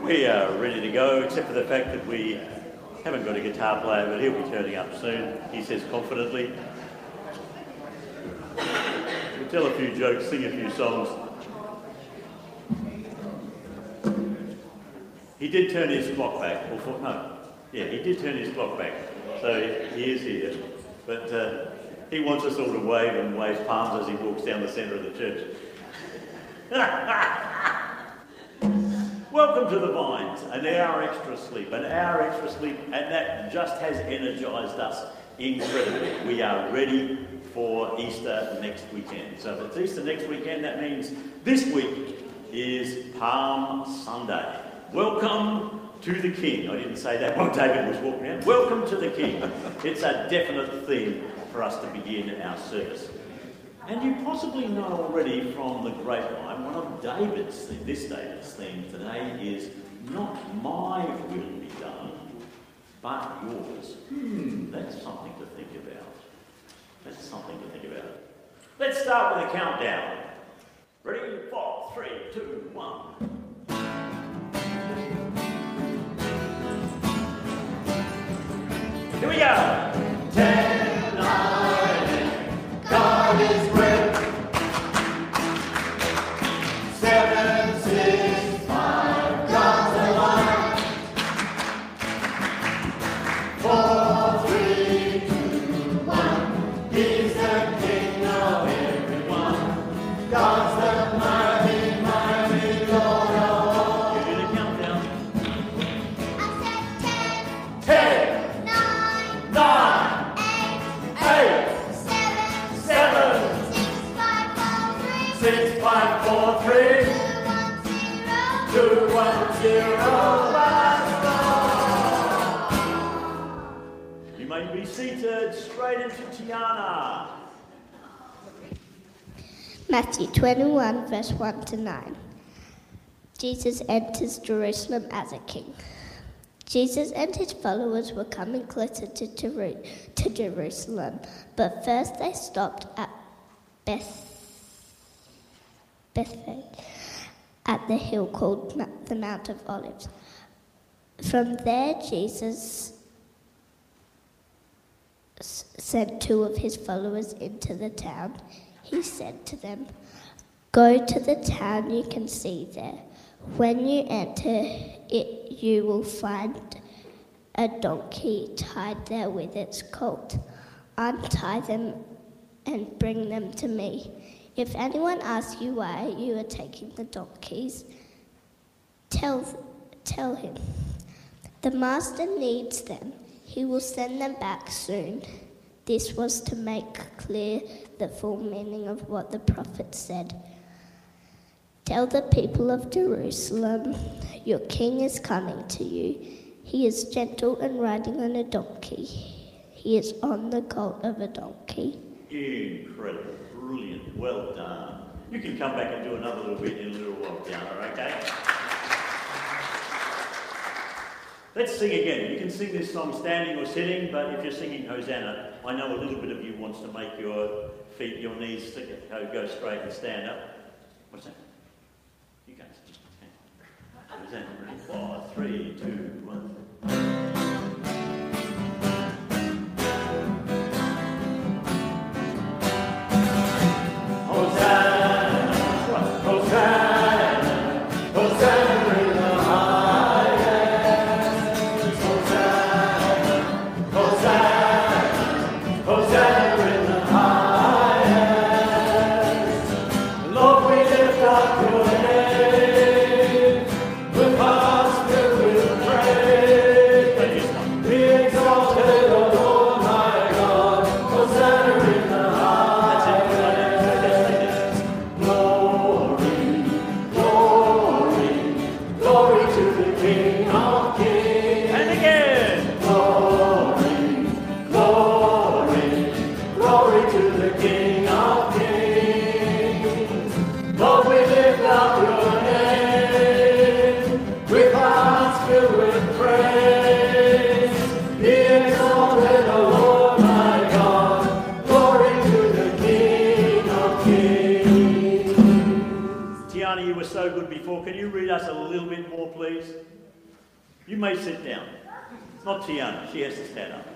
We are ready to go, except for the fact that we haven't got a guitar player, but he'll be turning up soon, he says confidently. We'll tell a few jokes, sing a few songs. He did turn his clock back, he did turn his clock back, so he is here. But he wants us all to wave and wave palms as he walks down the centre of the church. Welcome to the Vines, an hour extra sleep, and that just has energised us incredibly. We are ready for Easter next weekend. So if it's Easter next weekend, that means this week is Palm Sunday. Welcome to the King. I didn't say that while David was walking around. Welcome to the King. It's a definite theme for us to begin our service. And you possibly know already from the grapevine, one of David's theme today is not my will be done, but yours. That's something to think about. Let's start with a countdown. Ready? 4, 3, 2, 1. Here we go. 10, 9, God is great. 7, 6, 5, God's alive. 4, 3, 2, 1. He's the King of everyone. God's the mighty, mighty Lord of all. Give it a countdown. I said 10. 10. 9, 8, 7, 6, 5, 4, 3, 2, 1, 0, You may be seated straight into Tiana. Matthew 21, verse 1 to 9. Jesus enters Jerusalem as a king. Jesus and his followers were coming closer to Jerusalem, but first they stopped at Bethphage, at the hill called the Mount of Olives. From there, Jesus sent 2 of his followers into the town. He said to them, "Go to the town you can see there. When you enter it, you will find a donkey tied there with its colt. Untie them and bring them to me. If anyone asks you why you are taking the donkeys, tell him, the master needs them. He will send them back soon." This was to make clear the full meaning of what the prophet said. "Tell the people of Jerusalem, your king is coming to you. He is gentle and riding on a donkey. He is on the colt of a donkey." Incredible, brilliant, well done. You can come back and do another little bit in a little while, Diana, okay? Let's sing again. You can sing this song standing or sitting, but if you're singing Hosanna, I know a little bit of you wants to make your feet, your knees go straight and stand up. What's that? You guys just stand. Hosanna, ready? 4, 3, 2, 1. Hosanna, Hosanna, Hosanna in the highest. Hosanna, Hosanna, Hosanna in the highest. Lord, we lift up your name with hearts filled with praise. Tiana, you were so good before. Can you read us a little bit more, please? You may sit down. Not Tiana, she has to stand up.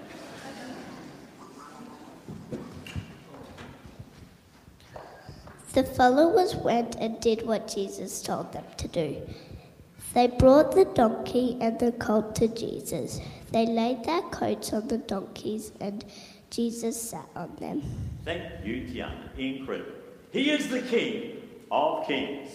The followers went and did what Jesus told them to do. They brought the donkey and the colt to Jesus. They laid their coats on the donkeys and Jesus sat on them. Thank you, Tiana. Incredible. He is the King of Kings.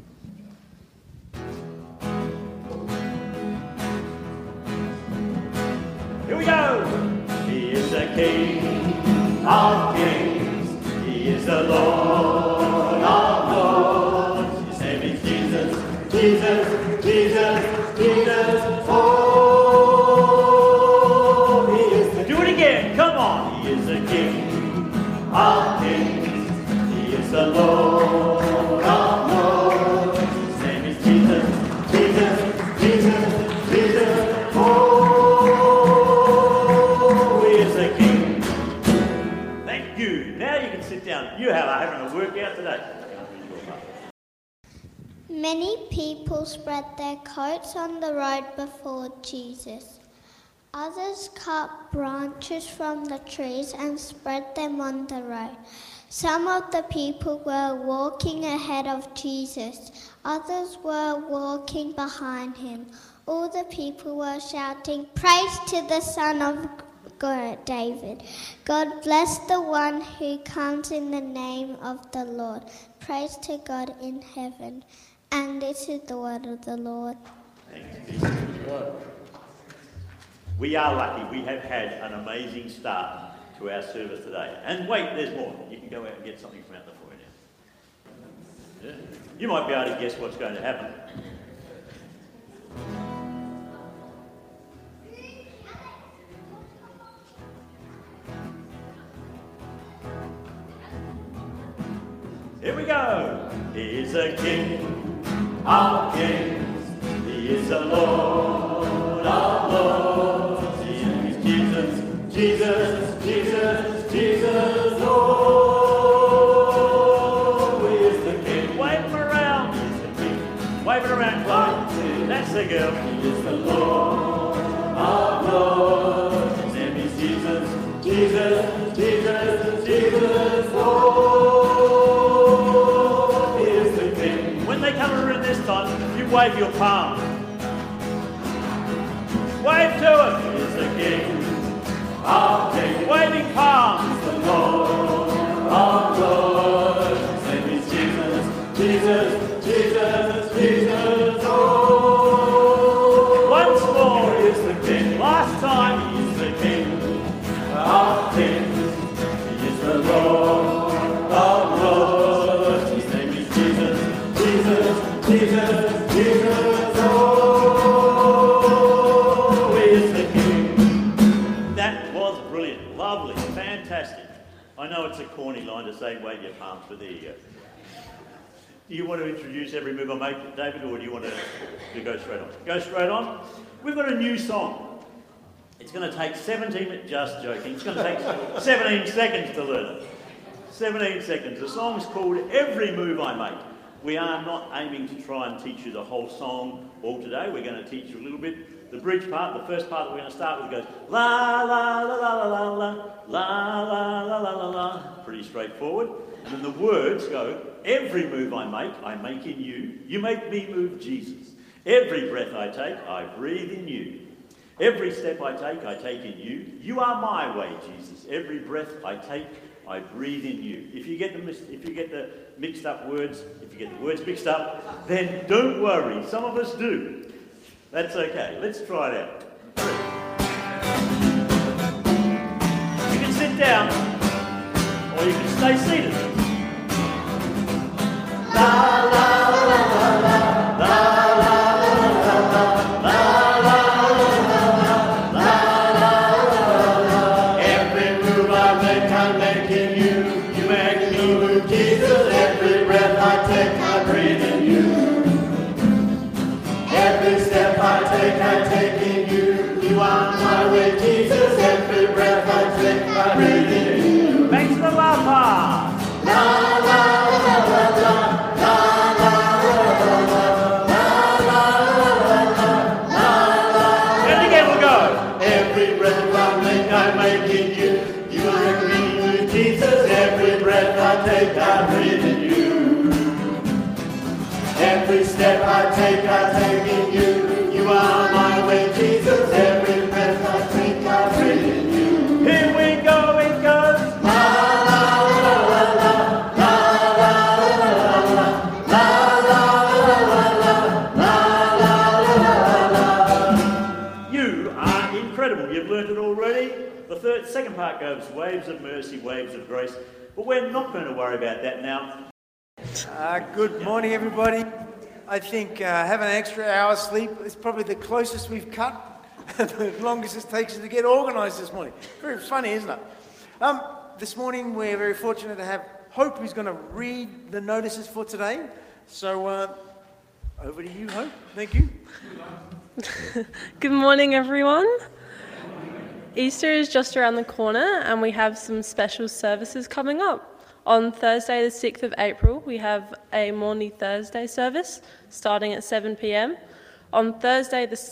Here we go. He is the King of Kings. He is the Lord of Lords. His name is Jesus, Jesus, Jesus, Jesus. Oh, He is the... Do it again. Come on. He is the King of Kings. He is the Lord of Lords. His name is Jesus, Jesus, Jesus, Jesus. Oh, you are having a workout today. Many people spread their coats on the road before Jesus. Others cut branches from the trees and spread them on the road. Some of the people were walking ahead of Jesus. Others were walking behind him. All the people were shouting, "Praise to the Son of God, David. God bless the one who comes in the name of the Lord. Praise to God in heaven." And this is the word of the Lord. Thanks be to God. We are lucky. We have had an amazing start to our service today. And wait, there's more. You can go out and get something from out the foyer now. Yeah. You might be able to guess what's going to happen. Here we go. He is a King of Kings. He is the Lord of Lords. His name is Jesus, Jesus, Jesus, Jesus. Oh, He is the King. Wave him around. He is the King. Wave it around, Chloe. That's the girl. He is the Lord of Lords. His name is Jesus, Jesus, Jesus, Jesus. Oh, when they come around this time, you wave your palm. Wave to him. He is the King of Kings. Waving palms. The Lord of Lords. His name is Jesus, Jesus, Jesus, Jesus. Oh, once more, He is the King. Last time, He is the King of Kings. He is the Lord of Lords. His name is Jesus, Jesus, Jesus, Jesus. Oh, He is the King. That was brilliant, lovely, fantastic. I know it's a corny line to say wave your palms, but there you go. Do you want to introduce every move I make, David, or do you want to go straight on? Go straight on. We've got a new song. It's going to take 17, just joking, it's going to take 17 seconds to learn it. 17 seconds. The song's called Every Move I Make. We are not aiming to try and teach you the whole song all today. We're going to teach you a little bit. The bridge part, the first part that we're going to start with goes la la la la la la la la la la la la la. Pretty straightforward. And then the words go, every move I make in you. You make me move, Jesus. Every breath I take, I breathe in you. Every step I take in you. You are my way, Jesus. Every breath I take, I breathe in you. If you get the mixed up words, if you get the words mixed up, then don't worry. Some of us do. That's okay. Let's try it out. You can sit down, or you can stay seated. La la la la la la la. I take in you. You are my way, Jesus. Every breath I take, I breathe in you. Thanks for the love part. La la la la la la. in you. Every step I take in you. You are my way, Jesus. Every breath I take, I breathe in you. Here we go, it goes. La la la la la, la la la la la, la la la la la. You are incredible. You've learned it already. The second part goes waves of mercy, waves of grace. But we're not going to worry about that now. Good morning, everybody. I think having an extra hour's sleep is probably the closest we've cut, the longest it takes us to get organised this morning. Very funny, isn't it? This morning we're very fortunate to have Hope, who's going to read the notices for today. So over to you, Hope. Thank you. Good morning, everyone. Easter is just around the corner and we have some special services coming up. On Thursday the 6th of April we have a Maundy Thursday service starting at 7 p.m. On Friday the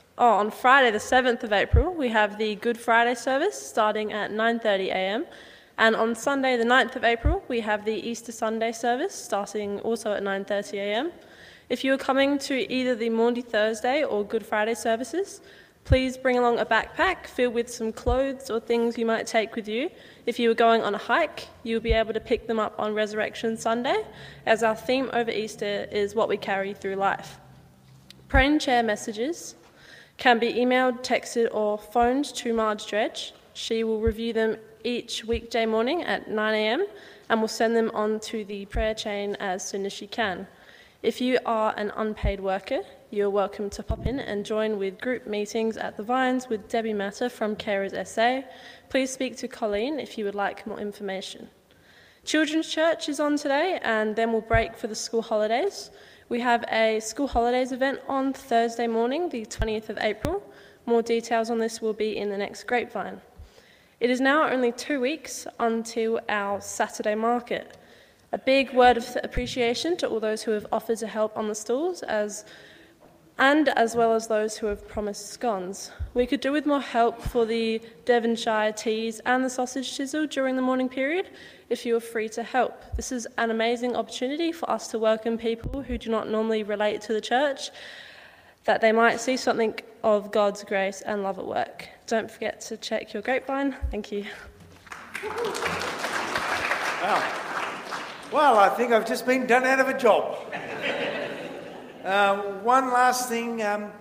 7th of April we have the Good Friday service starting at 9:30 a.m. and on Sunday the 9th of April we have the Easter Sunday service starting also at 9:30 a.m. If you are coming to either the Maundy Thursday or Good Friday services, please bring along a backpack filled with some clothes or things you might take with you. If you are going on a hike, you'll be able to pick them up on Resurrection Sunday, as our theme over Easter is what we carry through life. Pray and share messages can be emailed, texted or phoned to Marge Dredge. She will review them each weekday morning at 9 a.m. and will send them on to the prayer chain as soon as she can. If you are an unpaid worker, you're welcome to pop in and join with group meetings at the Vines with Debbie Matter from Carers SA. Please speak to Colleen if you would like more information. Children's Church is on today and then we'll break for the school holidays. We have a school holidays event on Thursday morning, the 20th of April. More details on this will be in the next grapevine. It is now only 2 weeks until our Saturday market. A big word of appreciation to all those who have offered to help on the stalls, as well as those who have promised scones. We could do with more help for the Devonshire teas and the sausage chisel during the morning period if you are free to help. This is an amazing opportunity for us to welcome people who do not normally relate to the church, that they might see something of God's grace and love at work. Don't forget to check your grapevine. Thank you. Wow. Well, I think I've just been done out of a job. One last thing,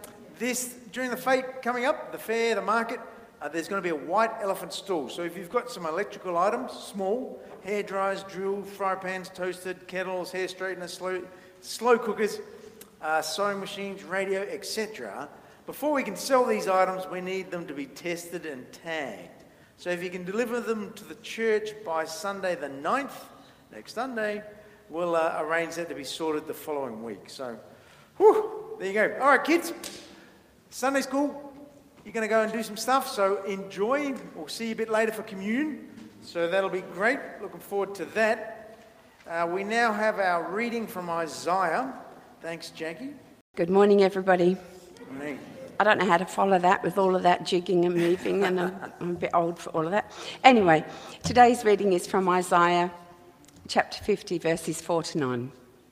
during the fete coming up, the fair, the market, there's going to be a white elephant stall. So if you've got some electrical items, small, hair dryers, drill, fry pans, toasted, kettles, hair straighteners, slow cookers, sewing machines, radio, etc., before we can sell these items, we need them to be tested and tagged. So if you can deliver them to the church by Sunday the 9th, next Sunday, we'll arrange that to be sorted the following week. So, there you go. All right, kids. Sunday school, you're going to go and do some stuff, so enjoy. We'll see you a bit later for communion. So that'll be great. Looking forward to that. We now have our reading from Isaiah. Thanks, Jackie. Good morning, everybody. Good morning. I don't know how to follow that with all of that jigging and moving, and I'm a bit old for all of that. Anyway, today's reading is from Isaiah chapter 50, verses 4 to 9.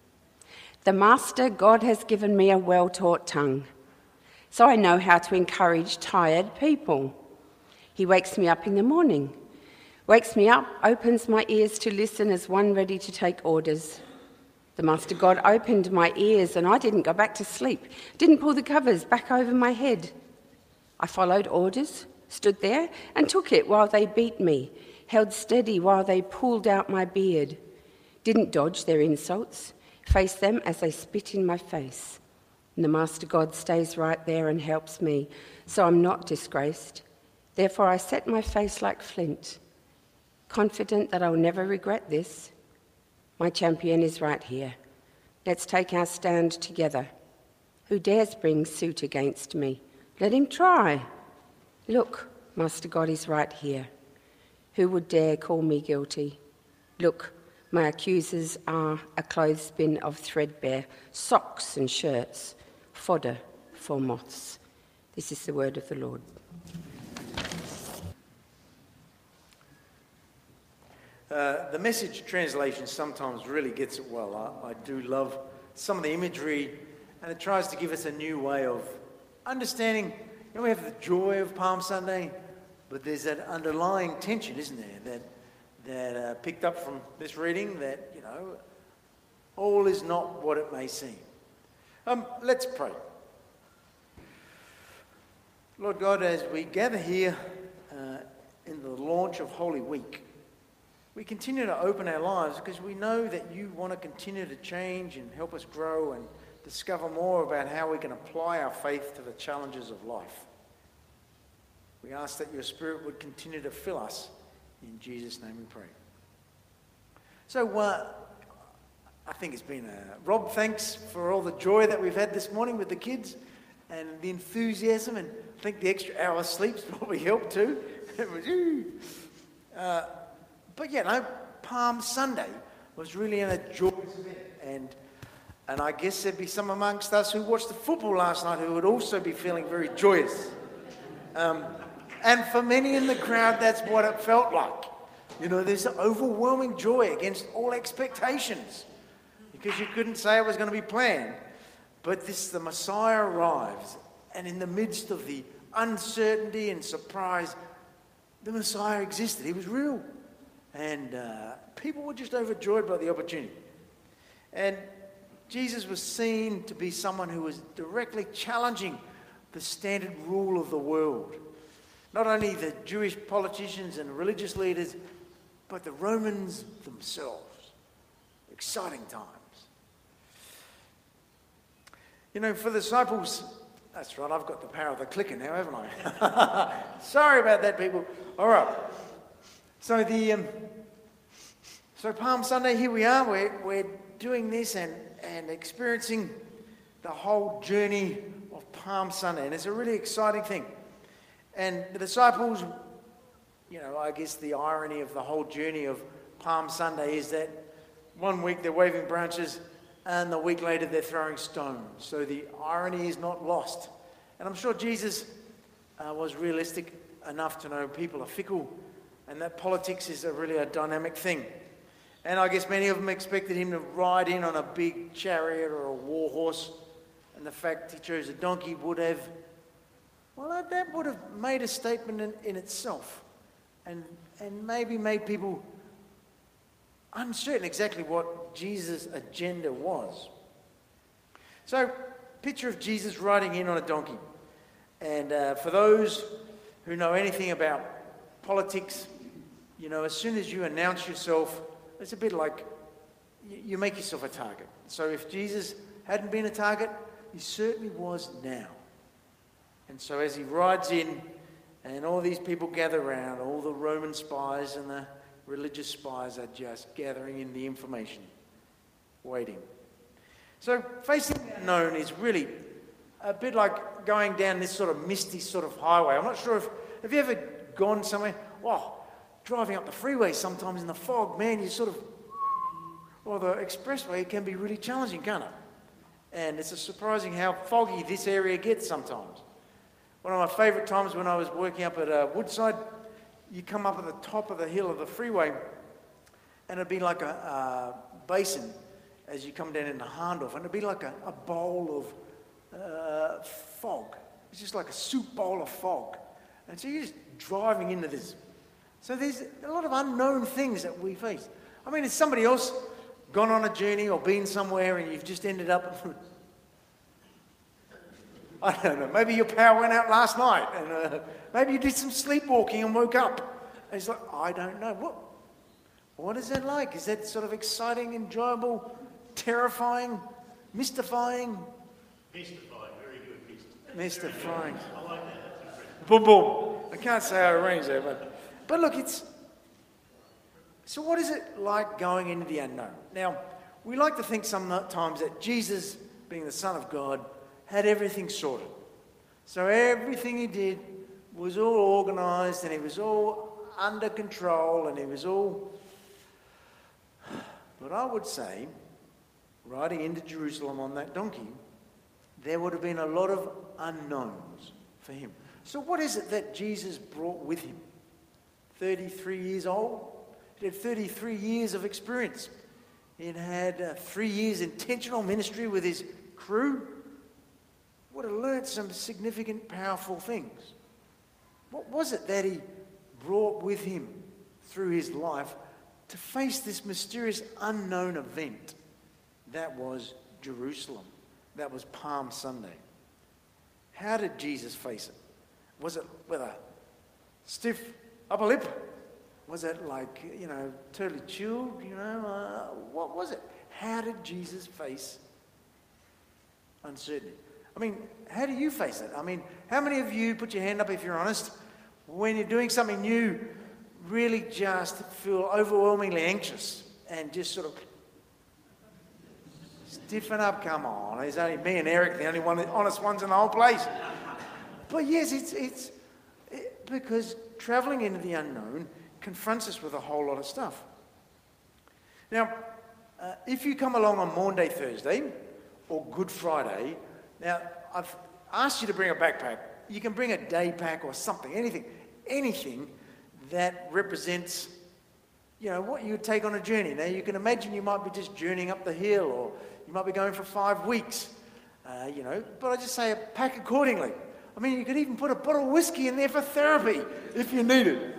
The Master God has given me a well-taught tongue, so I know how to encourage tired people. He wakes me up in the morning, wakes me up, opens my ears to listen as one ready to take orders. The Master God opened my ears and I didn't go back to sleep, didn't pull the covers back over my head. I followed orders, stood there and took it while they beat me, held steady while they pulled out my beard, didn't dodge their insults, faced them as they spit in my face. And the Master God stays right there and helps me, so I'm not disgraced. Therefore I set my face like flint, confident that I'll never regret this. My champion is right here. Let's take our stand together. Who dares bring suit against me? Let him try. Look, Master God is right here. Who would dare call me guilty? Look, my accusers are a clothespin of threadbare socks and shirts, fodder for moths. This is the word of the Lord. The Message translation sometimes really gets it well. I do love some of the imagery, and it tries to give us a new way of understanding. You know, we have the joy of Palm Sunday, but there's that underlying tension, isn't there, that picked up from this reading, that, you know, all is not what it may seem. Let's pray. Lord God, as we gather here in the launch of Holy Week, we continue to open our lives because we know that you want to continue to change and help us grow and discover more about how we can apply our faith to the challenges of life. We ask that your Spirit would continue to fill us. In Jesus' name we pray. So I think it's been Rob, thanks for all the joy that we've had this morning with the kids and the enthusiasm, and I think the extra hour's sleep's probably helped too. It was, but yeah, no, Palm Sunday was really a joyous event, and I guess there'd be some amongst us who watched the football last night who would also be feeling very joyous. And for many in the crowd, that's what it felt like. You know, there's an overwhelming joy against all expectations, because you couldn't say it was going to be planned. But the Messiah arrives, and in the midst of the uncertainty and surprise, the Messiah existed. He was real. And people were just overjoyed by the opportunity. And Jesus was seen to be someone who was directly challenging the standard rule of the world. Not only the Jewish politicians and religious leaders, but the Romans themselves. Exciting times. You know, for the disciples, that's right, I've got the power of the clicker now, haven't I? Sorry about that, people. All right. So Palm Sunday, here we are. We're doing this and experiencing the whole journey of Palm Sunday. And it's a really exciting thing. And the disciples, you know, I guess the irony of the whole journey of Palm Sunday is that one week they're waving branches and the week later they're throwing stones. So the irony is not lost. And I'm sure Jesus was realistic enough to know people are fickle and that politics is really a dynamic thing. And I guess many of them expected him to ride in on a big chariot or a war horse. And the fact he chose a donkey would have, well, that would have made a statement in itself. And maybe made people uncertain exactly what Jesus' agenda was. So, picture of Jesus riding in on a donkey. And for those who know anything about politics, you know, as soon as you announce yourself, it's a bit like you make yourself a target. So if Jesus hadn't been a target, he certainly was now. And so as he rides in, and all these people gather around, all the Roman spies and the religious spies are just gathering in the information, waiting. So facing the unknown is really a bit like going down this sort of misty sort of highway. I'm not sure have you ever gone somewhere? Driving up the freeway sometimes in the fog, man, you sort of, or the expressway, it can be really challenging, can't it? And it's surprising how foggy this area gets sometimes. One of my favourite times when I was working up at Woodside, you come up at the top of the hill of the freeway, and it'd be like a basin as you come down into Hahndorf, and it'd be like a bowl of fog. It's just like a soup bowl of fog. And so you're just driving into this. So there's a lot of unknown things that we face. I mean, has somebody else gone on a journey or been somewhere and you've just ended up... I don't know, maybe your power went out last night and maybe you did some sleepwalking and woke up. And it's like, I don't know. What is that like? Is that sort of exciting, enjoyable, terrifying, mystifying? Mystifying, very good. Mystifying. I like that. Boom, boom. I can't say I arranged that, but look, so what is it like going into the unknown? Now, we like to think sometimes that Jesus, being the Son of God, had everything sorted. So everything he did was all organised and he was all under control and he was all... But I would say, riding into Jerusalem on that donkey, there would have been a lot of unknowns for him. So what is it that Jesus brought with him? 33 years old, He had 33 years of experience. He'd had 3 years intentional ministry with his crew. Would have learned some significant, powerful things. What was it that he brought with him through his life to face this mysterious unknown event? That was Jerusalem. That was Palm Sunday. How did Jesus face it? Was it with a stiff upper lip? Was it like, totally chilled? What was it? How did Jesus face uncertainty? I mean, how do you face it? I mean, how many of you, put your hand up if you're honest, when you're doing something new, really just feel overwhelmingly anxious and just sort of stiffen up? Come on, there's only me and Eric, the only honest ones in the whole place. But yes, it's because travelling into the unknown confronts us with a whole lot of stuff. Now, if you come along on Maundy Thursday or Good Friday, now I've asked you to bring a backpack. You can bring a day pack or something, anything that represents, what you would take on a journey. Now, you can imagine you might be just journeying up the hill, or you might be going for 5 weeks, but I just say pack accordingly. I mean, you could even put a bottle of whiskey in there for therapy if you need it.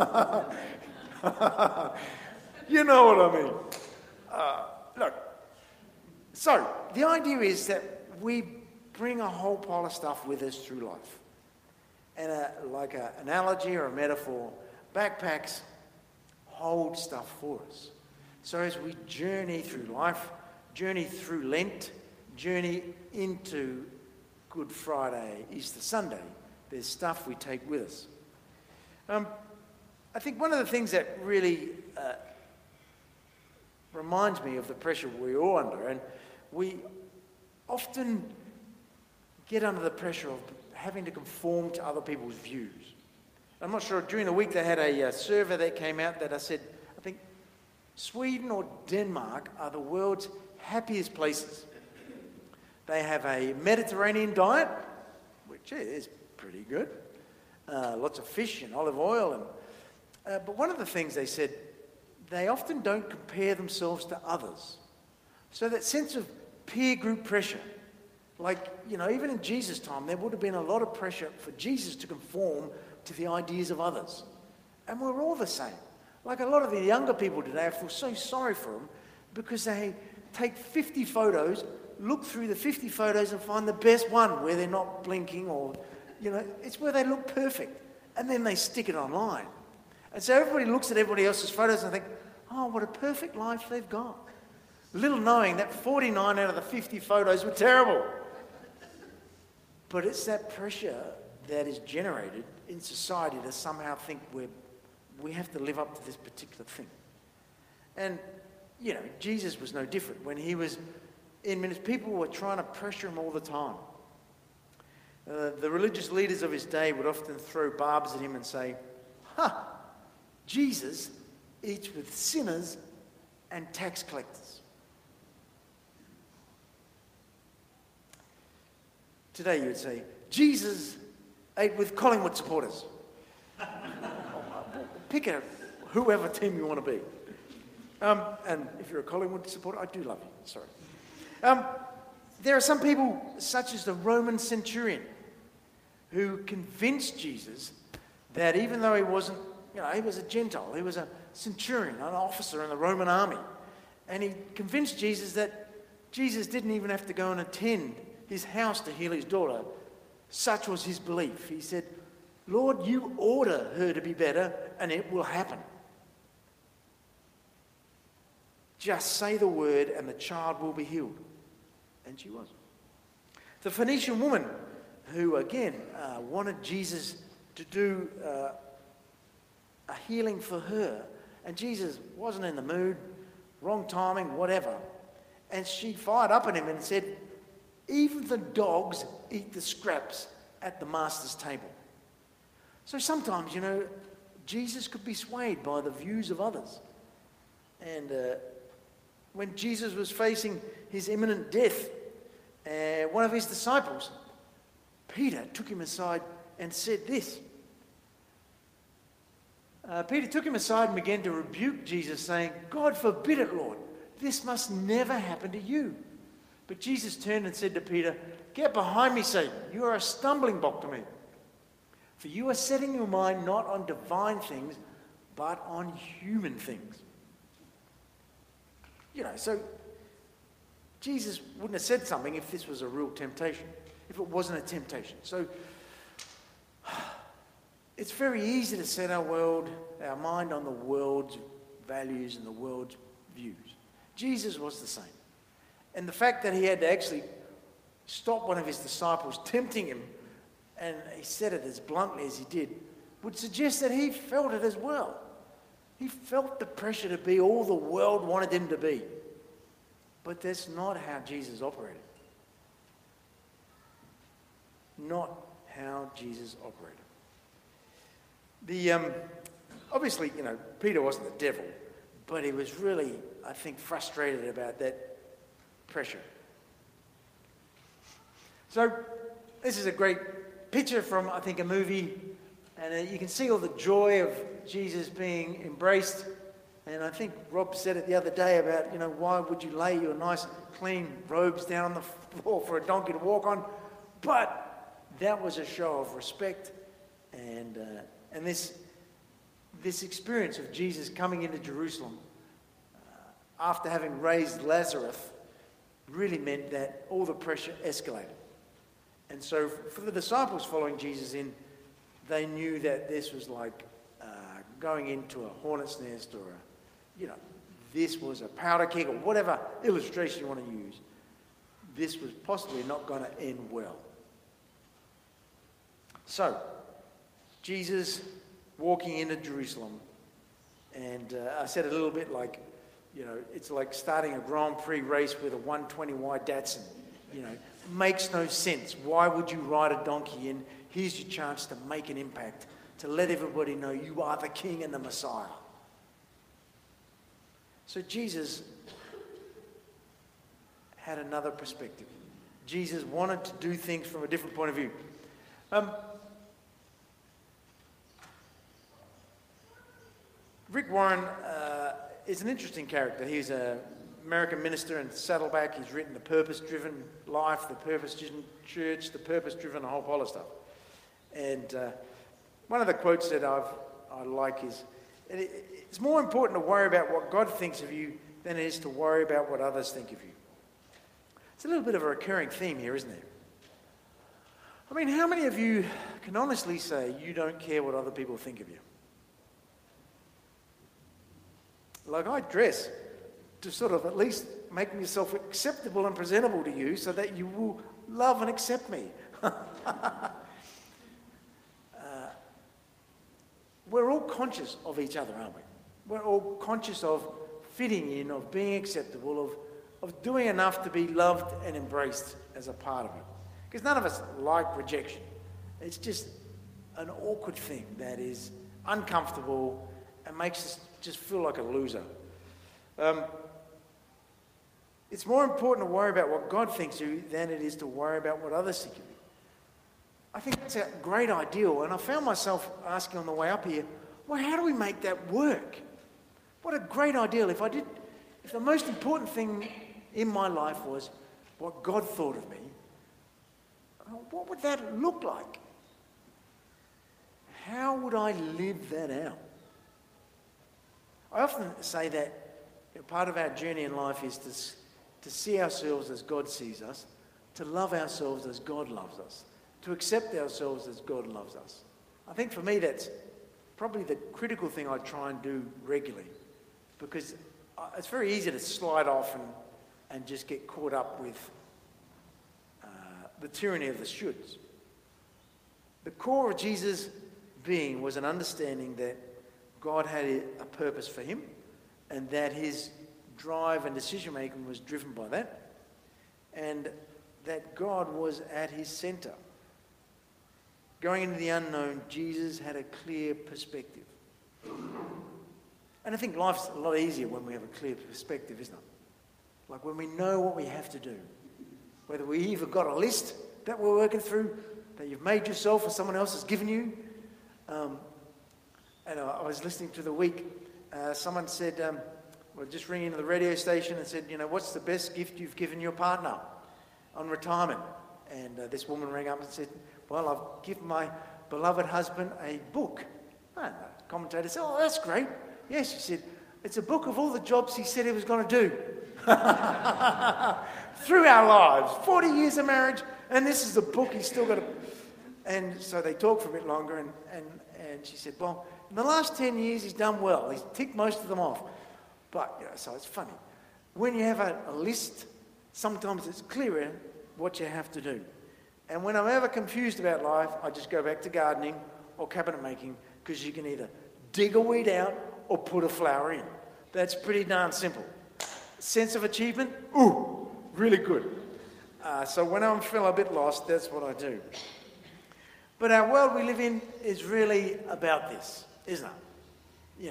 You know what I mean. Look, so the idea is that we bring a whole pile of stuff with us through life. And like an analogy or a metaphor, backpacks hold stuff for us. So as we journey through life, journey through Lent, journey into Good Friday, Easter Sunday, there's stuff we take with us. I think one of the things that really reminds me of the pressure we're all under, and we often get under the pressure of having to conform to other people's views. I'm not sure, during the week they had a survey that came out that I said, I think Sweden or Denmark are the world's happiest places. They have a Mediterranean diet, which is pretty good. Lots of fish and olive oil. But one of the things they said, they often don't compare themselves to others. So that sense of peer group pressure, like, even in Jesus' time, there would have been a lot of pressure for Jesus to conform to the ideas of others. And we're all the same. Like a lot of the younger people today, I feel so sorry for them because they take 50 photos, look through the 50 photos and find the best one where they're not blinking or, it's where they look perfect. And then they stick it online. And so everybody looks at everybody else's photos and think, oh, what a perfect life they've got. Little knowing that 49 out of the 50 photos were terrible. But it's that pressure that is generated in society to somehow think we have to live up to this particular thing. And, Jesus was no different. When he was in ministry, people were trying to pressure him all the time. The religious leaders of his day would often throw barbs at him and say, Jesus eats with sinners and tax collectors. Today you would say, Jesus ate with Collingwood supporters. Pick whoever team you want to be. And if you're a Collingwood supporter, I do love you, sorry. There are some people, such as the Roman centurion, who convinced Jesus that even though he wasn't, he was a Gentile, he was a centurion, an officer in the Roman army, and he convinced Jesus that Jesus didn't even have to go and attend his house to heal his daughter. Such was his belief. He said, Lord, you order her to be better and it will happen. Just say the word and the child will be healed. And she was. The Phoenician woman who, again, wanted Jesus to do a healing for her. And Jesus wasn't in the mood, wrong timing, whatever. And she fired up at him and said, even the dogs eat the scraps at the master's table. So sometimes, Jesus could be swayed by the views of others. And when Jesus was facing his imminent death, one of his disciples, Peter, took him aside and said this. Peter took him aside and began to rebuke Jesus, saying, "God forbid it, Lord. This must never happen to you." But Jesus turned and said to Peter, "Get behind me, Satan. You are a stumbling block to me. For you are setting your mind not on divine things, but on human things." So Jesus wouldn't have said something if this was a real temptation, if it wasn't a temptation. So it's very easy to set our mind on the world's values and the world's views. Jesus was the same. And the fact that he had to actually stop one of his disciples tempting him, and he said it as bluntly as he did, would suggest that he felt it as well. He felt the pressure to be all the world wanted him to be. But that's not how Jesus operated. Not how Jesus operated. Obviously, Peter wasn't the devil, but he was really, I think, frustrated about that pressure. So this is a great picture from, I think, a movie, and you can see all the joy of Jesus being embraced. And I think Rob said it the other day about, why would you lay your nice, clean robes down on the floor for a donkey to walk on? But that was a show of respect, and this experience of Jesus coming into Jerusalem after having raised Lazarus really meant that all the pressure escalated. And so for the disciples following Jesus in, they knew that this was like going into a hornet's nest, or this was a powder keg, or whatever illustration you want to use. This was possibly not going to end well. So, Jesus walking into Jerusalem, and I said a little bit like, it's like starting a Grand Prix race with a 120Y Datsun. Makes no sense. Why would you ride a donkey in? Here's your chance to make an impact, to let everybody know you are the King and the Messiah. So Jesus had another perspective. Jesus wanted to do things from a different point of view. Rick Warren is an interesting character. He's an American minister in Saddleback. He's written The Purpose-Driven Life, The Purpose-Driven Church, The Purpose-Driven, a whole pile of stuff. And one of the quotes that I like is, it's more important to worry about what God thinks of you than it is to worry about what others think of you. It's a little bit of a recurring theme here, isn't it? I mean, how many of you can honestly say you don't care what other people think of you? Like, I dress to sort of at least make myself acceptable and presentable to you so that you will love and accept me. We're all conscious of each other, aren't we? We're all conscious of fitting in, of being acceptable, of doing enough to be loved and embraced as a part of it. Because none of us like rejection. It's just an awkward thing that is uncomfortable and makes us just feel like a loser. It's more important to worry about what God thinks of you than it is to worry about what others think of you. I think that's a great ideal, and I found myself asking on the way up here, well, how do we make that work? What a great ideal. If the most important thing in my life was what God thought of me, what would that look like? How would I live that out? I often say that part of our journey in life is to see ourselves as God sees us, to love ourselves as God loves us, to accept ourselves as God loves us. I think for me that's probably the critical thing I try and do regularly, because it's very easy to slide off and just get caught up with the tyranny of the shoulds. The core of Jesus' being was an understanding that God had a purpose for him, and that his drive and decision-making was driven by that, and that God was at his centre. Going into the unknown, Jesus had a clear perspective. And I think life's a lot easier when we have a clear perspective, isn't it? Like when we know what we have to do. Whether we either got a list that we're working through, that you've made yourself or someone else has given you, And I was listening to the week. Someone said, just ring into the radio station and said, what's the best gift you've given your partner on retirement? And this woman rang up and said, well, I've given my beloved husband a book. And the commentator said, oh, that's great. Yes, she said, it's a book of all the jobs he said he was going to do. Through our lives, 40 years of marriage, and this is the book he's still got to... And so they talked for a bit longer, and she said, well, in the last 10 years he's done well. He's ticked most of them off. But, so it's funny. When you have a list, sometimes it's clearer what you have to do. And when I'm ever confused about life, I just go back to gardening or cabinet making, because you can either dig a weed out or put a flower in. That's pretty darn simple. Sense of achievement? Ooh, really good. So when I feel a bit lost, that's what I do. But our world we live in is really about this, isn't it?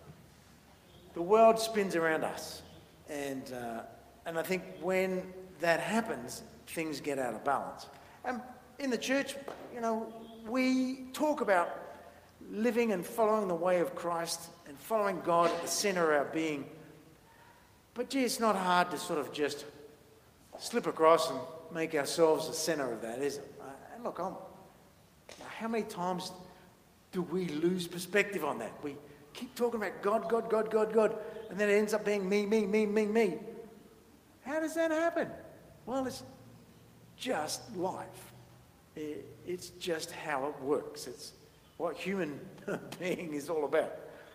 The world spins around us. And I think when that happens, things get out of balance. And in the church, we talk about living and following the way of Christ and following God at the centre of our being. But gee, it's not hard to sort of just slip across and make ourselves the centre of that, is it? And look, how many times do we lose perspective on that? We keep talking about God, God, God, God, God, and then it ends up being me, me, me, me, me. How does that happen? Well, it's just life. It's just how it works. It's what human being is all about.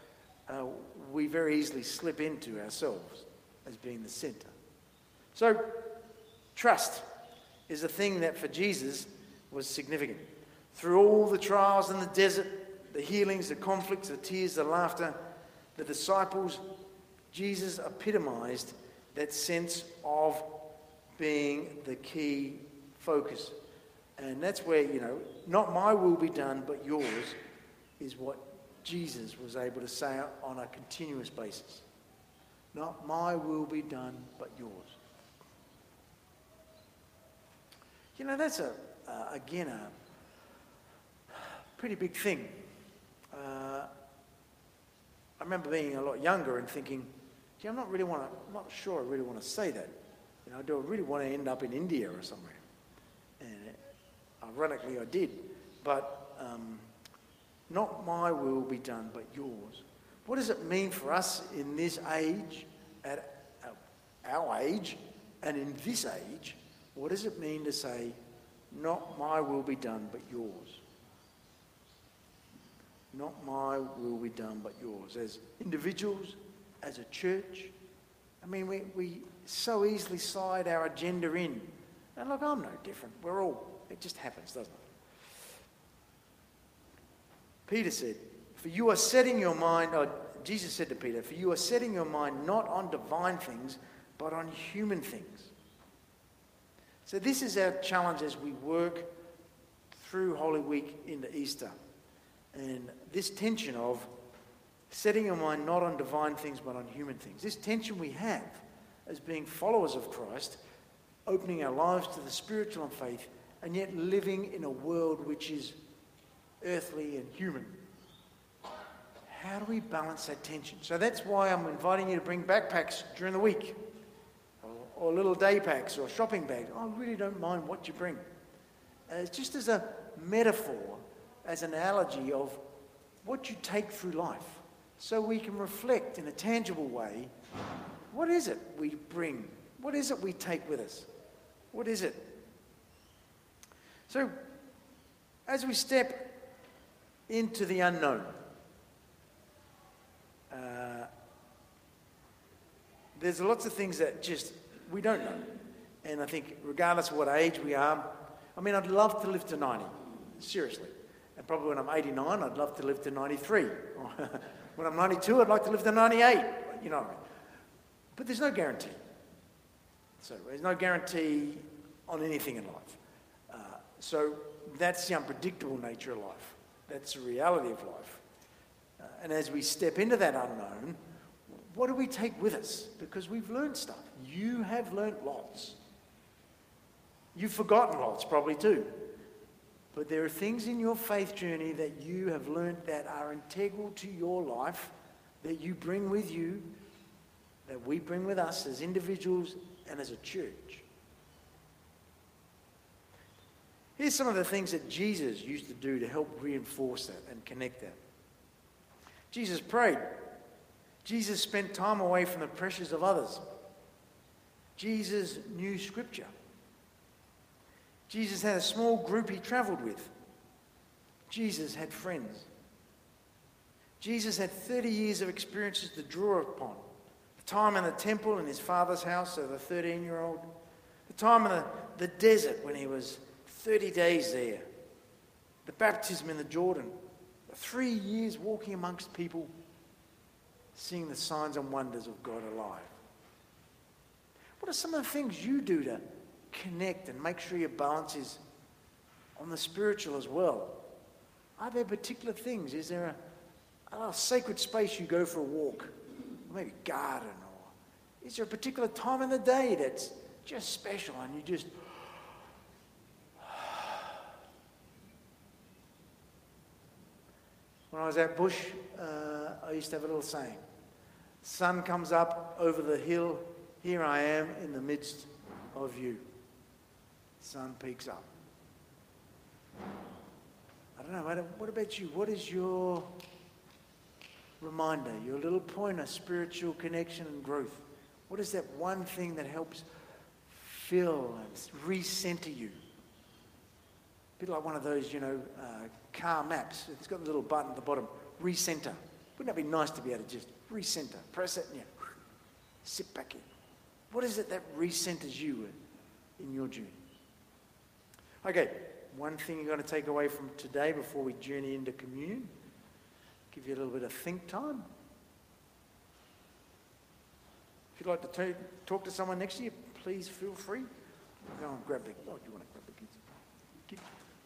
We very easily slip into ourselves as being the centre. So, trust is a thing that for Jesus was significant. Through all the trials in the desert, the healings, the conflicts, the tears, the laughter, the disciples, Jesus epitomized that sense of being the key focus. And that's where, not my will be done, but yours, is what Jesus was able to say on a continuous basis. Not my will be done, but yours. That's again a pretty big thing. I remember being a lot younger and thinking, gee, I'm not sure I really want to say that. Do I really want to end up in India or somewhere? And ironically, I did. But not my will be done, but yours. What does it mean for us in this age, at our age, and in this age? What does it mean to say, not my will be done, but yours? Not my will be done, but yours. As individuals, as a church, we so easily slide our agenda in. And look, I'm no different. It just happens, doesn't it? Peter said, Jesus said to Peter, for you are setting your mind not on divine things, but on human things. So this is our challenge as we work through Holy Week into Easter. And this tension of setting your mind not on divine things, but on human things. This tension we have as being followers of Christ, opening our lives to the spiritual and faith, and yet living in a world which is earthly and human. How do we balance that tension? So that's why I'm inviting you to bring backpacks during the week, or little day packs, or shopping bags. I really don't mind what you bring. It's just as a metaphor, as an analogy of what you take through life, so we can reflect in a tangible way, what is it we bring? What is it we take with us? What is it? So, as we step into the unknown, there's lots of things that just we don't know. And I think regardless of what age we are, I'd love to live to 90, seriously. And probably when I'm 89, I'd love to live to 93. When I'm 92, I'd like to live to 98, But there's no guarantee. So there's no guarantee on anything in life. So that's the unpredictable nature of life. That's the reality of life. And as we step into that unknown, what do we take with us? Because we've learned stuff. You have learned lots. You've forgotten lots probably too. But there are things in your faith journey that you have learnt that are integral to your life, that you bring with you, that we bring with us as individuals and as a church. Here's some of the things that Jesus used to do to help reinforce that and connect that. Jesus prayed. Jesus spent time away from the pressures of others. Jesus knew Scripture. Jesus had a small group he travelled with. Jesus had friends. Jesus had 30 years of experiences to draw upon. The time in the temple in his father's house as a 13-year-old. The time in the desert when he was 30 days there. The baptism in the Jordan. The 3 years walking amongst people, seeing the signs and wonders of God alive. What are some of the things you do to connect and make sure your balance is on the spiritual as well? Are there particular things? Is there a sacred space you go for a walk? Or maybe garden? Or is there a particular time in the day that's just special and you just... When I was at Bush, I used to have a little saying. Sun comes up over the hill, here I am in the midst of you. Sun peaks up. I don't know, what about you? What is your reminder, your little point of spiritual connection and growth? What is that one thing that helps fill and recenter you? A bit like one of those, car maps. It's got a little button at the bottom, recenter. Wouldn't that be nice to be able to just recenter? Press it and you sit back in. What is it that recenters you in your journey? Okay, one thing you've got to take away from today before we journey into communion. Give you a little bit of think time. If you'd like to talk to someone next to you, please feel free. Go and grab the... Oh, do you want to grab the kids? Kids.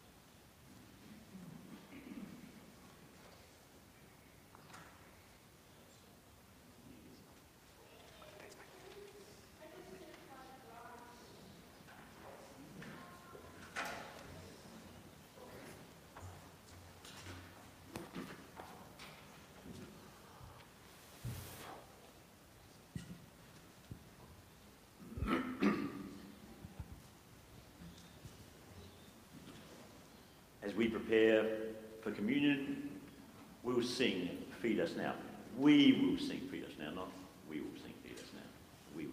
As we prepare for communion, we'll sing, Feed Us Now. We will sing, Feed Us Now, not we will sing, Feed Us Now. We will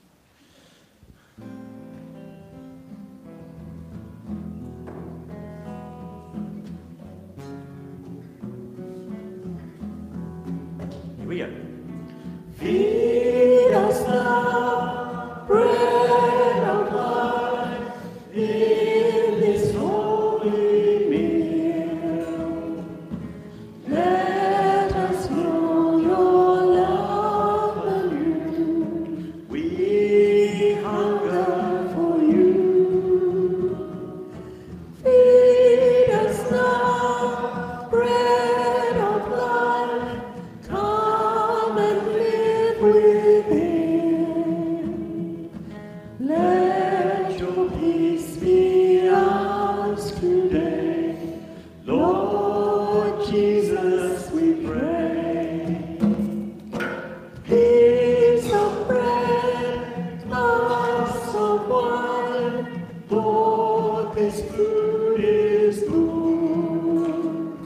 sing. Here we go. Feed us now, bread of life, in this holy meal. Let us know your love anew. We hunger for you. Feed us now, bread of life, come and live within. Let your peace be ours today. Lord Jesus, we pray. Piece of bread, glass of wine, Lord, this food is good.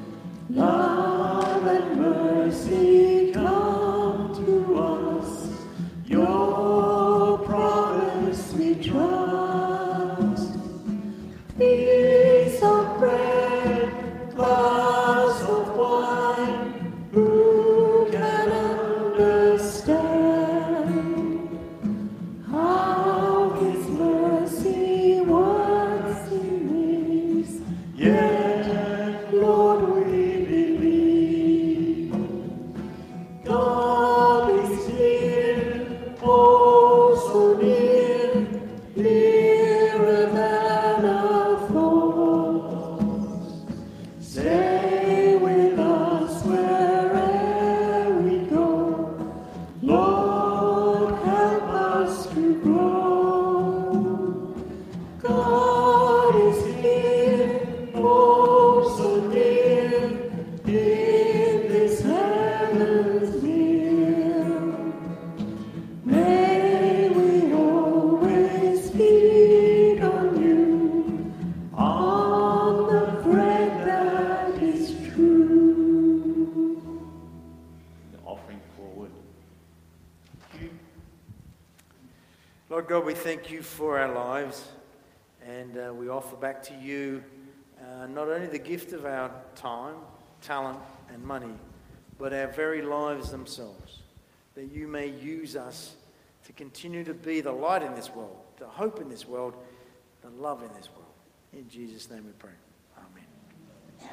Love and mercy come to us. Your promise we trust. Piece of bread, glass of wine, who can understand how His mercy works in this? Yet, Lord, we believe. God is here, oh so near. thank you for our lives, and we offer back to you not only the gift of our time, talent, and money, but our very lives themselves, that you may use us to continue to be the light in this world, the hope in this world, the love in this world. In Jesus' name we pray. Amen.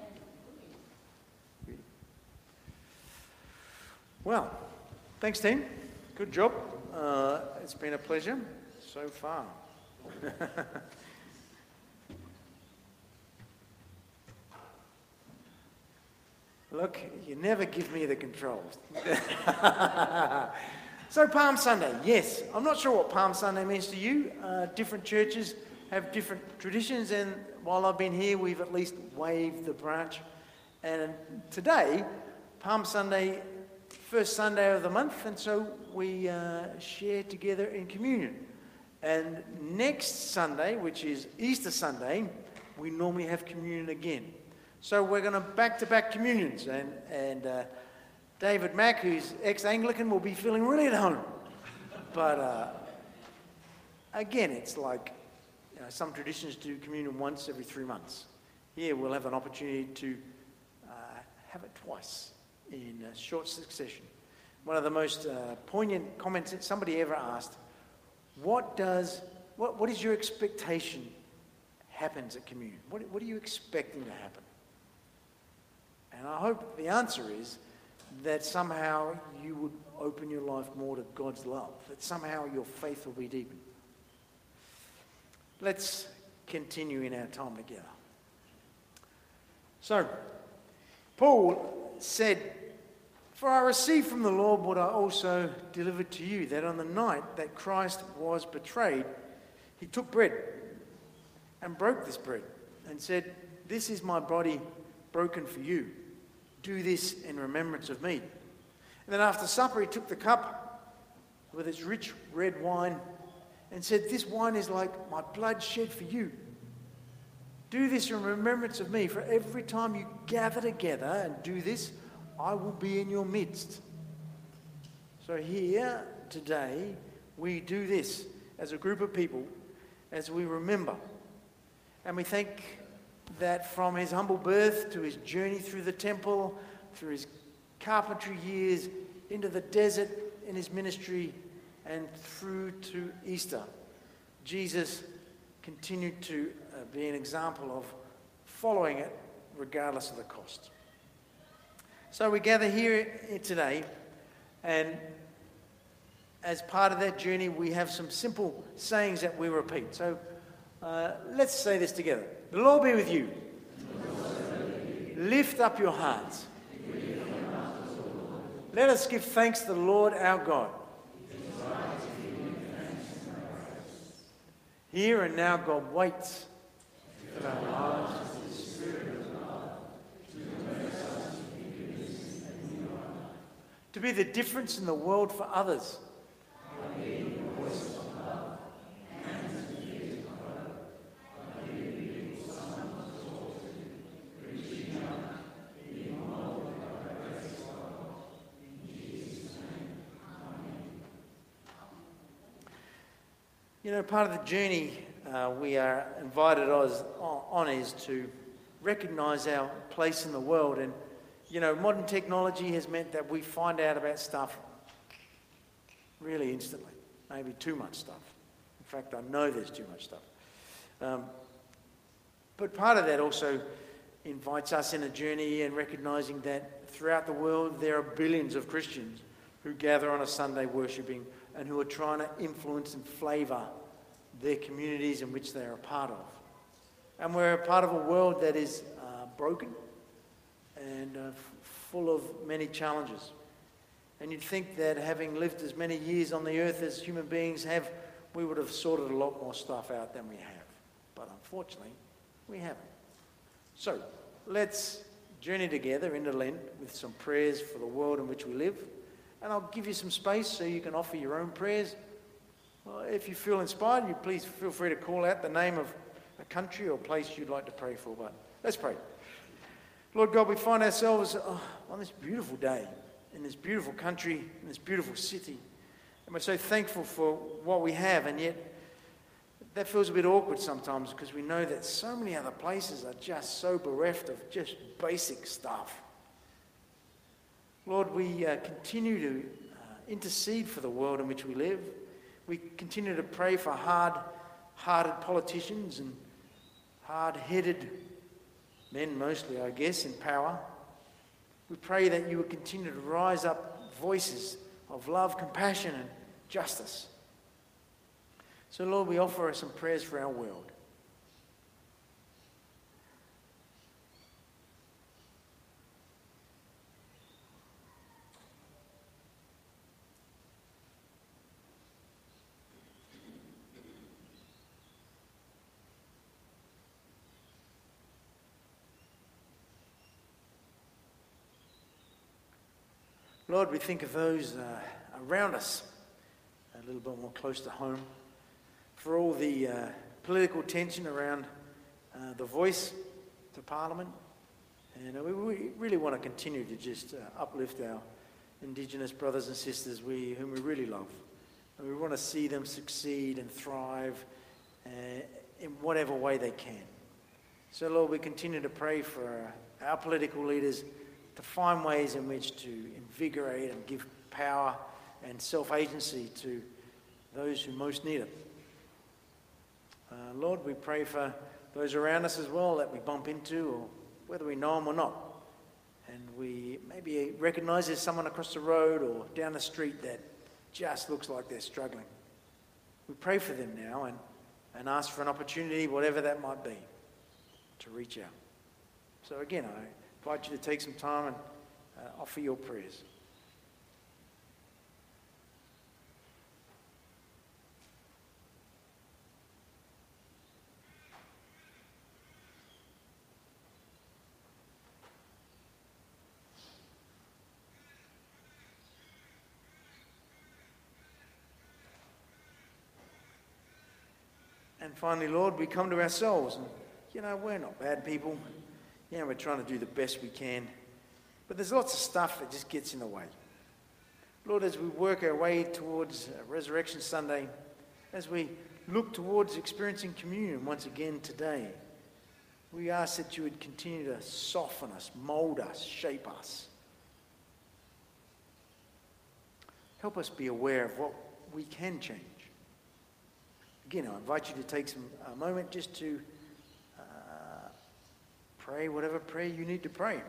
Well, thanks, team. Good job. It's been a pleasure so far. Look, you never give me the controls. So Palm Sunday, yes. I'm not sure what Palm Sunday means to you. Different churches have different traditions, and while I've been here, we've at least waved the branch. And today, Palm Sunday, first Sunday of the month, and so we share together in communion. And next Sunday, which is Easter Sunday, we normally have communion again. So we're going to back-to-back communions, and David Mack, who's ex-Anglican, will be feeling really at home. But again, it's like some traditions do communion once every 3 months. Here we'll have an opportunity to have it twice in short succession. One of the most poignant comments that somebody ever asked, what is your expectation happens at communion? What are you expecting to happen? And I hope the answer is that somehow you would open your life more to God's love, that somehow your faith will be deepened. Let's continue in our time together. So, Paul said, "For I received from the Lord what I also delivered to you, that on the night that Christ was betrayed, he took bread and broke this bread and said, 'This is my body broken for you. Do this in remembrance of me.' And then after supper, he took the cup with its rich red wine and said, 'This wine is like my blood shed for you. Do this in remembrance of me. For every time you gather together and do this, I will be in your midst.' So here today, we do this as a group of people as we remember. And we think that from his humble birth to his journey through the temple, through his carpentry years, into the desert in his ministry, and through to Easter, Jesus continued to be an example of following it regardless of the cost. So we gather here today, and as part of that journey, we have some simple sayings that we repeat. So let's say this together. The Lord be with you. Lift up your hearts. Let us give thanks to the Lord our God. Here and now God waits for our lives with the Spirit of God to be the difference in the world for others. Part of the journey we are invited on is to recognise our place in the world. And, modern technology has meant that we find out about stuff really instantly, maybe too much stuff. In fact, I know there's too much stuff. But part of that also invites us in a journey and recognising that throughout the world there are billions of Christians who gather on a Sunday worshipping and who are trying to influence and flavour their communities in which they are a part of. And we're a part of a world that is broken and full of many challenges. And you'd think that having lived as many years on the earth as human beings have, we would have sorted a lot more stuff out than we have. But unfortunately, we haven't. So let's journey together into Lent with some prayers for the world in which we live. And I'll give you some space so you can offer your own prayers. Well, if you feel inspired, you please feel free to call out the name of a country or place you'd like to pray for. But let's pray. Lord God, we find ourselves on this beautiful day, in this beautiful country, in this beautiful city. And we're so thankful for what we have, and yet that feels a bit awkward sometimes because we know that so many other places are just so bereft of just basic stuff. Lord, we continue to intercede for the world in which we live. We continue to pray for hard-hearted politicians and hard-headed men mostly, I guess, in power. We pray that you would continue to rise up voices of love, compassion, and justice. So, Lord, we offer some prayers for our world. Lord, we think of those around us, a little bit more close to home, for all the political tension around the voice to Parliament. And we really want to continue to just uplift our Indigenous brothers and sisters whom we really love. And we want to see them succeed and thrive in whatever way they can. So, Lord, we continue to pray for our political leaders to find ways in which to invigorate and give power and self-agency to those who most need it. Lord, we pray for those around us as well that we bump into, or whether we know them or not. And we maybe recognize there's someone across the road or down the street that just looks like they're struggling. We pray for them now and ask for an opportunity, whatever that might be, to reach out. So again, I invite you to take some time and offer your prayers. And finally, Lord, we come to ourselves. And, we're not bad people. We're trying to do the best we can. But there's lots of stuff that just gets in the way. Lord, as we work our way towards Resurrection Sunday, as we look towards experiencing communion once again today, we ask that you would continue to soften us, mold us, shape us. Help us be aware of what we can change. Again, I invite you to take a moment just to pray whatever prayer you need to pray.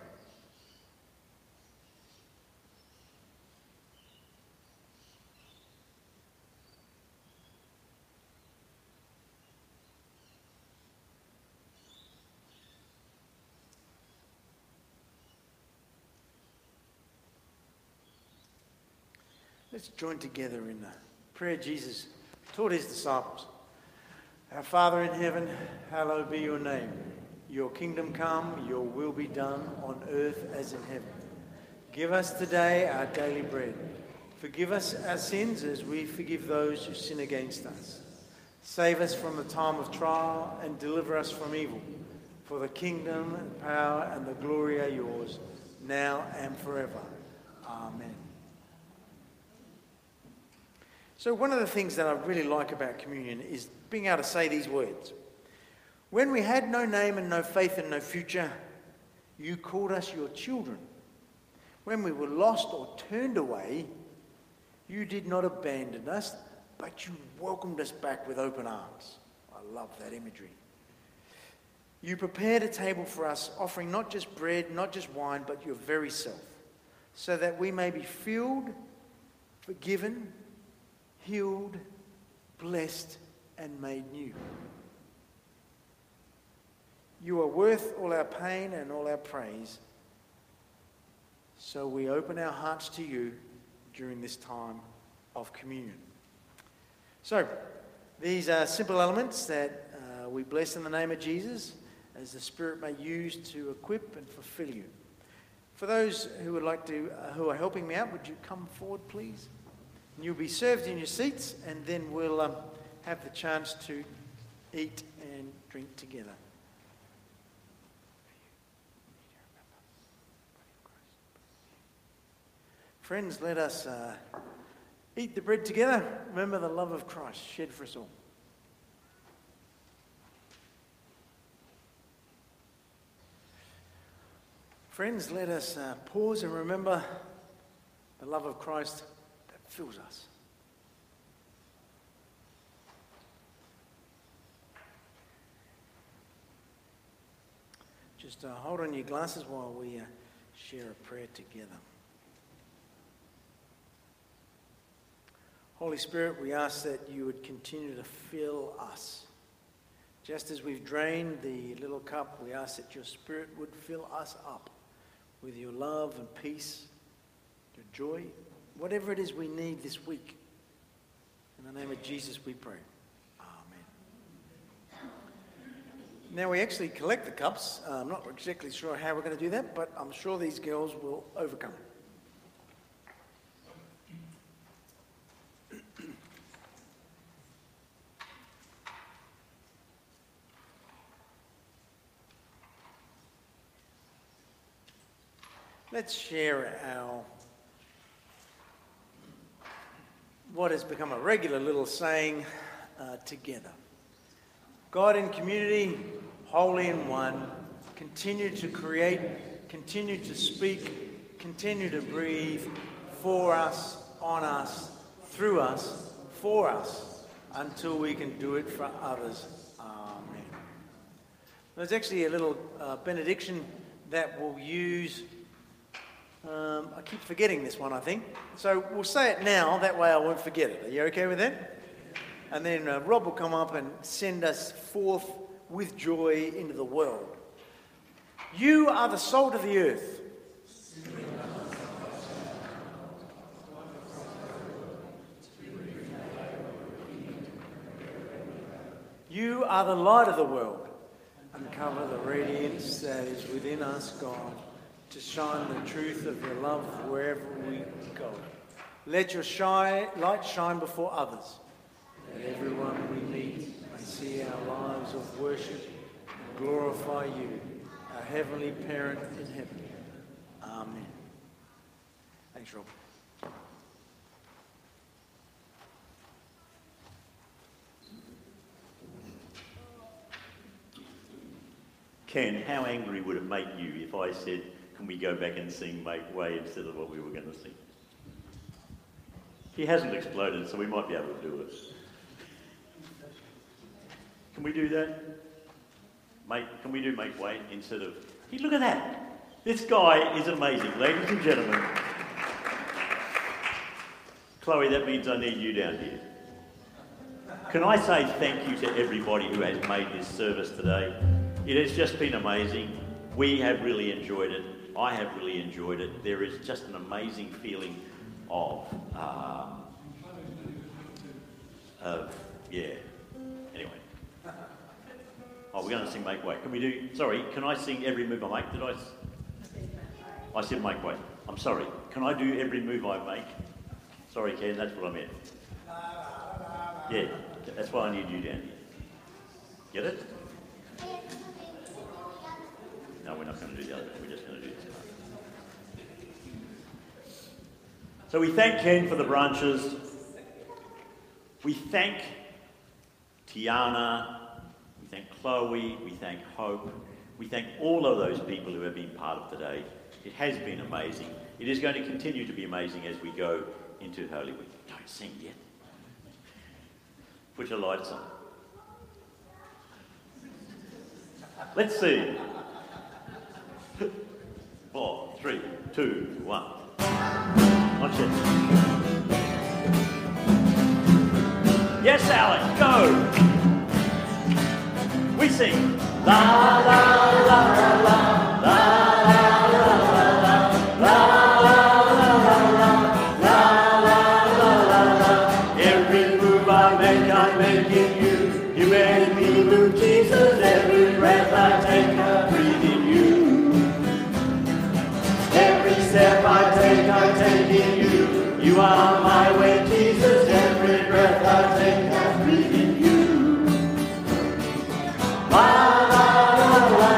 Let's join together in the prayer Jesus taught his disciples. Our Father in heaven, hallowed be your name. Your kingdom come, your will be done on earth as in heaven. Give us today our daily bread. Forgive us our sins as we forgive those who sin against us. Save us from the time of trial and deliver us from evil. For the kingdom and power and the glory are yours, now and forever. Amen. So one of the things that I really like about communion is being able to say these words. When we had no name and no faith and no future, you called us your children. When we were lost or turned away, you did not abandon us, but you welcomed us back with open arms. I love that imagery. You prepared a table for us, offering not just bread, not just wine, but your very self, so that we may be filled, forgiven, healed, blessed, and made new. You are worth all our pain and all our praise. So we open our hearts to you during this time of communion. So these are simple elements that we bless in the name of Jesus as the Spirit may use to equip and fulfill you. For those who would like to, who are helping me out, would you come forward, please? And you'll be served in your seats, and then we'll have the chance to eat and drink together. Friends, let us eat the bread together. Remember the love of Christ shed for us all. Friends, let us pause and remember the love of Christ that fills us. Just hold on your glasses while we share a prayer together. Holy Spirit, we ask that you would continue to fill us. Just as we've drained the little cup, we ask that your Spirit would fill us up with your love and peace, your joy, whatever it is we need this week. In the name of Jesus we pray. Amen. Now we actually collect the cups. I'm not exactly sure how we're going to do that, but I'm sure these girls will overcome. Let's share what has become a regular little saying together. God in community, holy in one, continue to create, continue to speak, continue to breathe for us, on us, through us, for us, until we can do it for others. Amen. There's actually a little benediction that we'll use. I keep forgetting this one, I think. So we'll say it now, that way I won't forget it. Are you okay with that? And then Rob will come up and send us forth with joy into the world. You are the salt of the earth. You are the light of the world. Uncover the radiance that is within us, God, to shine the truth of your love wherever we go. Let your light shine before others, that everyone we meet may see our lives of worship and glorify you, our heavenly parent in heaven. Amen. Thanks, Rob. Ken, how angry would it make you if I said, can we go back and sing Make Way instead of what we were going to sing? He hasn't exploded, so we might be able to do it. Can we do that? Can we do Make Way instead of... Hey, look at that. This guy is amazing. Ladies and gentlemen. Chloe, that means I need you down here. Can I say thank you to everybody who has made this service today? It has just been amazing. We have really enjoyed it. I have really enjoyed it. There is just an amazing feeling yeah. Anyway. Oh, we're going to sing Make Way. Can we do... Sorry, can I sing Every Move I Make? Did I said Make Way. I'm sorry. Can I do Every Move I Make? Sorry, Ken, that's what I meant. Yeah, that's why I need you down here. Get it? No, we're not going to do the other bit. We're just going to do this part. So we thank Ken for the branches. We thank Tiana. We thank Chloe. We thank Hope. We thank all of those people who have been part of today. It has been amazing. It is going to continue to be amazing as we go into Holy Week. Don't sing yet. Put your lights on. Let's see. 4, 3, 2, 1. Watch it. Yes, Alex, go. We sing. La la la la la la la la la. Every move I make, I'm making you. You make me move, Jesus. Every breath I take, I breathe in you. Every step I take in you. You are my way, Jesus. Every breath I take, I breathe in you. La la la la.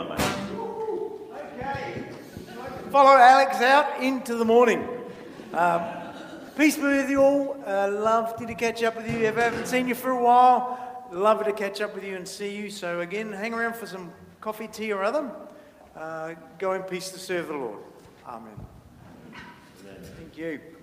everyone, mate. Okay. Follow Alex out into the morning. Peace be with you all. Lovely to catch up with you. If I haven't seen you for a while, lovely to catch up with you and see you. So again, hang around for some coffee, tea or other. Go in peace to serve the Lord. Amen. Thank you.